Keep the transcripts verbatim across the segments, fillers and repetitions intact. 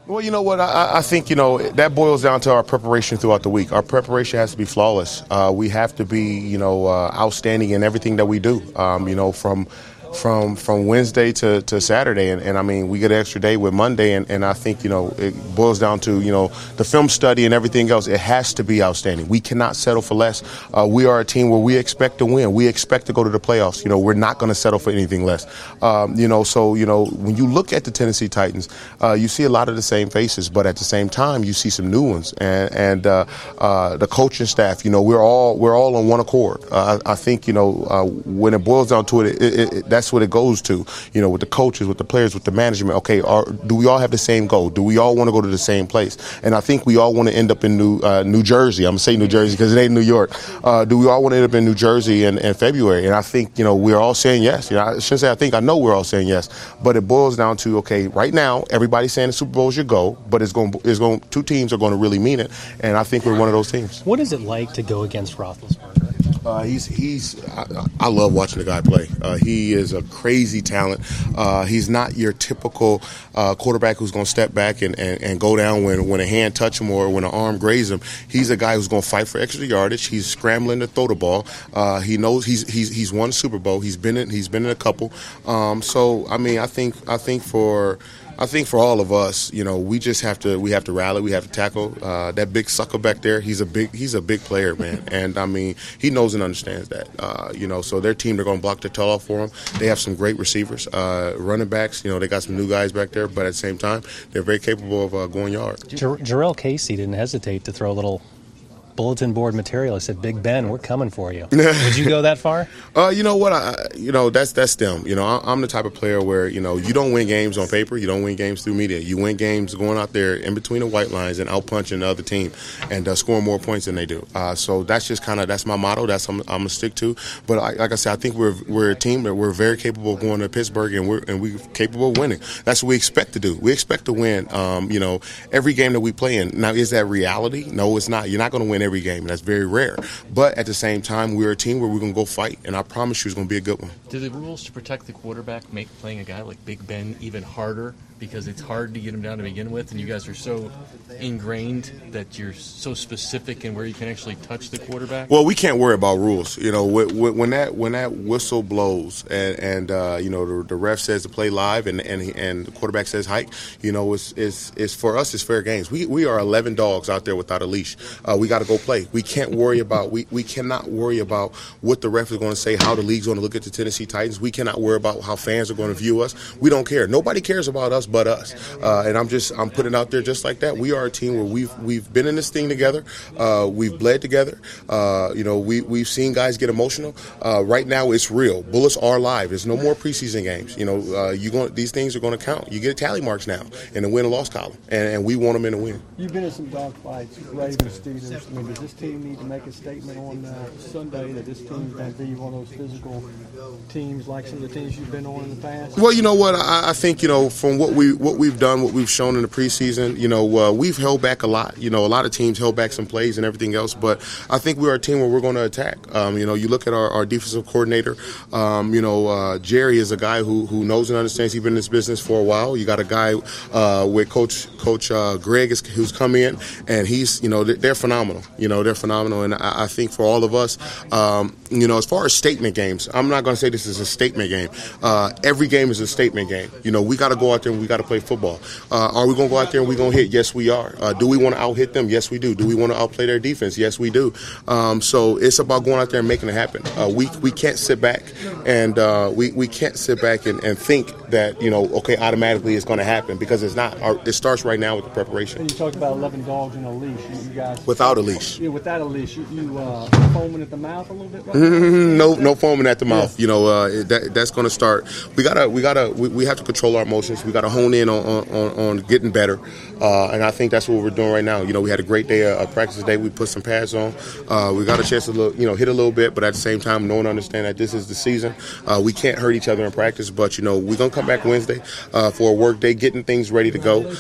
Well, you know what? I, I think, you know, that boils down to our preparation throughout the week. Our preparation has to be flawless. Uh, we have to be, you know, uh, outstanding in everything that we do, um, you know, from from from Wednesday to, to Saturday. And, and, I mean, we get an extra day with Monday. And, and I think, you know, it boils down to, you know, the film study and everything else. It has to be outstanding. We cannot settle for less. Uh, we are a team where we expect to win. We expect to go to the playoffs. You know, we're not going to settle for anything less. Um, you know, so, you know, when you look at the Tennessee Titans, uh, you see a lot of the same faces. But at the same time, you see some new ones. And, and uh, uh, the coaching staff, you know, we're all we're all on one accord. Uh, I, I think, you know, uh, when it boils down to it, it, it, it that's what it goes to, you know, with the coaches, with the players, with the management. Okay, are, do we all have the same goal? Do we all want to go to the same place? And I think we all want to end up in New uh, New Jersey. I'm going to say New Jersey because it ain't New York. Uh, do we all want to end up in New Jersey in, in February? And I think, you know, we're all saying yes. You know, I shouldn't say I think, I know we're all saying yes. But it boils down to, okay, right now, everybody's saying the Super Bowl is your goal, but it's going, it's going, two teams are going to really mean it. And I think we're one of those teams. What is it like to go against Roethlisberger? Uh, he's he's. I, I love watching the guy play. Uh, he is a crazy talent. Uh, he's not your typical uh, quarterback who's going to step back and, and, and go down when, when a hand touch him or when an arm graze him. He's a guy who's going to fight for extra yardage. He's scrambling to throw the ball. Uh, he knows he's he's he's won a Super Bowl. He's been in he's been in a couple. Um, so I mean, I think I think for. I think for all of us, you know, we just have to we have to rally, we have to tackle uh, that big sucker back there. He's a big he's a big player, man, and I mean he knows and understands that. Uh, you know, so their team they're going to block the tail off for him. They have some great receivers, uh, running backs. You know, they got some new guys back there, but at the same time, they're very capable of uh, going yard. Jar- Jarrell Casey didn't hesitate to throw a little bulletin board material. I said, "Big Ben, we're coming for you." Would you go that far? Uh, you know what? I, you know that's that's them. You know, I, I'm the type of player where you know you don't win games on paper. You don't win games through media. You win games going out there in between the white lines and out punching the other team and uh, scoring more points than they do. Uh, so that's just kind of that's my motto. That's I'm, I'm gonna stick to. But I, like I said, I think we're we're a team that we're very capable of going to Pittsburgh and we're and we're capable of winning. That's what we expect to do. We expect to win. Um, you know, every game that we play in. Now, is that reality? No, it's not. You're not going to win every game. And that's very rare. But at the same time, we're a team where we're going to go fight, and I promise you it's going to be a good one. Do the rules to protect the quarterback make playing a guy like Big Ben even harder? Because it's hard to get him down to begin with, and you guys are so ingrained that you're so specific in where you can actually touch the quarterback? Well, we can't worry about rules. You know, when that when that whistle blows and, and uh, you know, the, the ref says to play live and and, and the quarterback says hike, you know, it's, it's, it's for us, it's fair games. We we are eleven dogs out there without a leash. Uh, we got to go play. We can't worry about, we, we cannot worry about what the ref is going to say, how the league's going to look at the Tennessee Titans. We cannot worry about how fans are going to view us. We don't care. Nobody cares about us but us. Uh, and I'm just I'm putting it out there just like that. We are a team where we've we've been in this thing together. Uh, we've bled together. Uh, you know, we we've seen guys get emotional. Uh, right now, it's real. Bullets are live. There's no more preseason games. You know, uh, you going these things are going to count. You get tally marks now in the win and loss column, and, and we want them in the win. You've been in some dogfights, Ravens, Steelers. I mean, does this team need to make a statement on uh, Sunday that this team's going to be one of those physical teams like some of the teams you've been on in the past? Well, you know what? I, I think you know from what we what we've done, what we've shown in the preseason, you know, uh, we've held back a lot. You know, a lot of teams held back some plays and everything else, but I think we're a team where we're going to attack. Um, you know, you look at our, our defensive coordinator, um, you know, uh, Jerry is a guy who who knows and understands. He's been in this business for a while. You got a guy uh, with Coach Coach uh, Greg is, who's come in, and he's, you know, they're, they're phenomenal. You know, they're phenomenal, and I, I think for all of us, um, you know, as far as statement games, I'm not going to say this is a statement game. Uh, every game is a statement game. You know, we got to go out there and we got to play football. Uh, are we going to go out there and we're going to hit? Yes, we are. Uh, do we want to out-hit them? Yes, we do. Do we want to outplay their defense? Yes, we do. Um, so it's about going out there and making it happen. Uh, we we can't sit back and uh, we, we can't sit back and, and think that, you know, okay, automatically it's going to happen, because it's not. Our, it starts right now with the preparation. And you talked about eleven dogs in a leash. You, you guys without a leash. Yeah, without a leash. You, you uh, foaming at the mouth a little bit. Right mm-hmm. No, no foaming at the mouth. Yeah. You know, uh, that that's going to start. We gotta, we gotta, we, we have to control our emotions. We gotta hone in on on, on getting better, uh, and I think that's what we're doing right now. You know, we had a great day of uh, practice today. We put some pads on. Uh, we got a chance to look, you know, hit a little bit, but at the same time, knowing and understand that this is the season. Uh, we can't hurt each other in practice, but you know, we're gonna come back Wednesday uh, for a work day, getting things ready to go. Uh,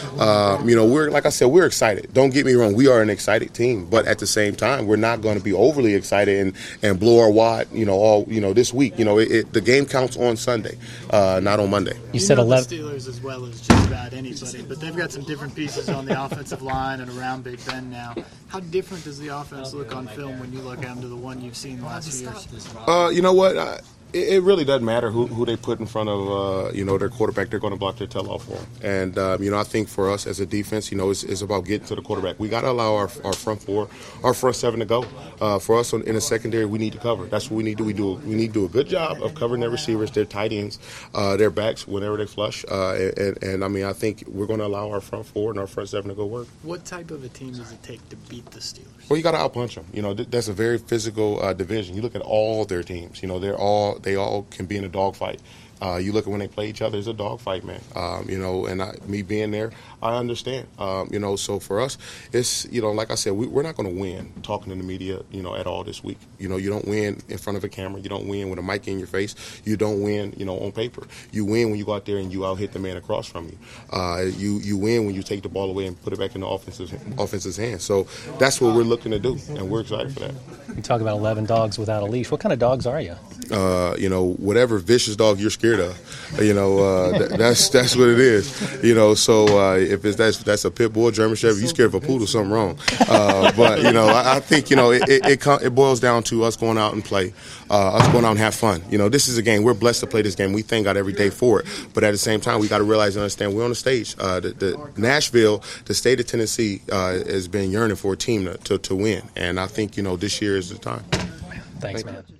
Um, you know, we're like I said, we're excited. Don't get me wrong, we are an excited team, but at the same time, we're not going to be overly excited and, and blow our wad. You know, all you know this week. You know, it, it, the game counts on Sunday, uh, not on Monday. You, you said eleven. The Steelers as well as just about anybody, but they've got some different pieces on the offensive line and around Big Ben now. How different does the offense look on film when you look at them to the one you've seen the last few years? Uh, you know what? I, It really doesn't matter who, who they put in front of, uh, you know, their quarterback. They're going to block their tail off for them. And, um, you know, I think for us as a defense, you know, it's, it's about getting to the quarterback. We got to allow our, our front four, our front seven to go. Uh, for us in the secondary, we need to cover. That's what we need to do. We, do. we need to do a good job of covering their receivers, their tight ends, uh, their backs whenever they flush. Uh, and, and, I mean, I think we're going to allow our front four and our front seven to go work. What type of a team does it take to beat the Steelers? Well, you got to outpunch them. You know, th- that's a very physical uh, division. You look at all their teams. You know, they're all they all can be in a dogfight. Uh, you look at when they play each other, it's a dogfight, man. Um, you know, and I, me being there, I understand. Um, you know, so for us, it's, you know, like I said, we, we're not going to win talking to the media, you know, at all this week. You know, you don't win in front of a camera. You don't win with a mic in your face. You don't win, you know, on paper. You win when you go out there and you out hit the man across from you. Uh, you you win when you take the ball away and put it back in the offensive offense's hands. So that's what we're looking to do, and we're excited for that. You talk about eleven dogs without a leash. What kind of dogs are you? Uh, you know, whatever vicious dog you're scared of, you know, uh, th- that's that's what it is. You know, so uh, if it's that's that's a pit bull, German Shepherd, you scared of a poodle, something wrong. Uh, but you know, I, I think you know it it, it, com- it boils down to us going out and play, uh, us going out and have fun. You know, this is a game. We're blessed to play this game. We thank God every day for it. But at the same time, we got to realize and understand we're on the stage. Uh, the, the Nashville, the state of Tennessee, uh, has been yearning for a team to, to to win, and I think you know this year is the time. Thanks, Thank man. You.